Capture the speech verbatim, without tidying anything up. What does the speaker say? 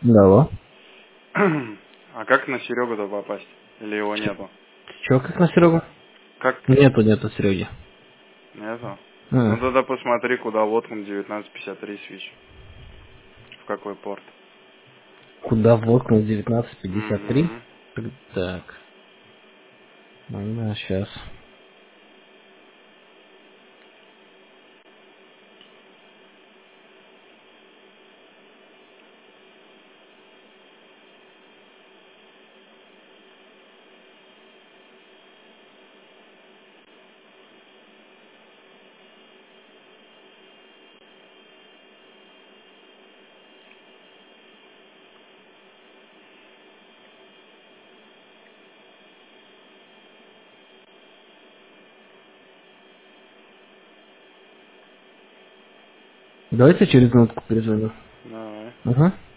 Да, алло. А как на Серегу-то попасть? Или его нету? Че, как на Серегу? Как? Нету, нету Сереги. Нету? Ну М. тогда посмотри, куда вот он девятнадцать пятьдесят три свич. В какой порт. Куда воткнул девятнадцать пятьдесят три? Угу. Так. Ну, да, сейчас. Давайте через минутку перезвоню. Давай. Угу.